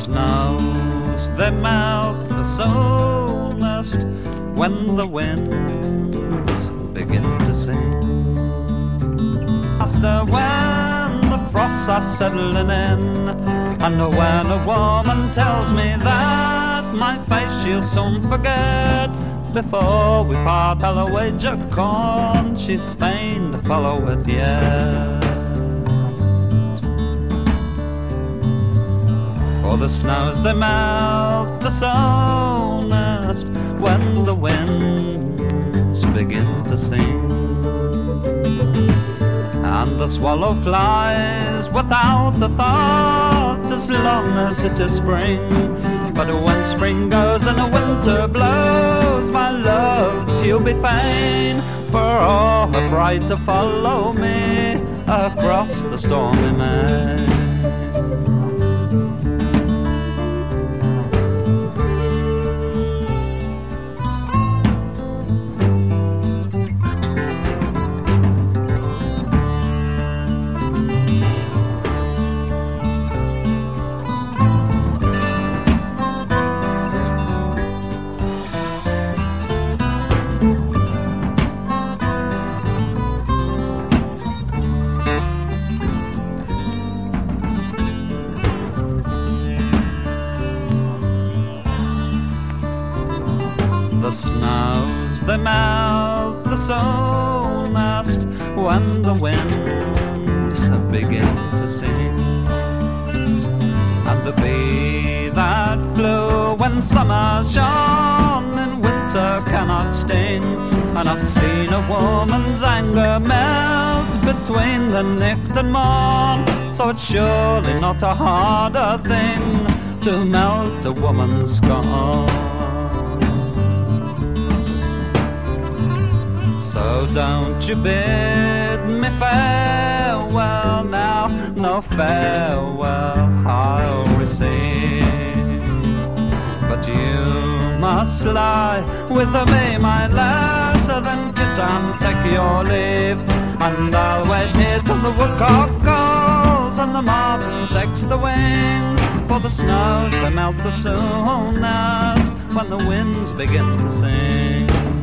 snows, they melt the soonest when the winds begin to sing. After when the frosts are settling in, and when a woman tells me that my face she'll soon forget, before we part I'll wager corn she's fain to follow it yet. For the snows they melt the soonest when the winds begin to sing, and the swallow flies without a thought as long as it is spring. But when spring goes and winter blows, my love, you'll be fain for all her bride to follow me across the stormy main. The snows, they melt the soonest when the winds begin to sing, and the bee that flew when summer's shone in winter cannot sting. And I've seen a woman's anger melt between the night and morn, so it's surely not a harder thing to melt a woman's scorn. So don't you bid me farewell now, no farewell I'll receive, but you must lie with me, my lass, then kiss and take your leave. And I'll wait here till the woodcock calls and the martin takes the wing, for the snows they melt the soonest when the winds begin to sing.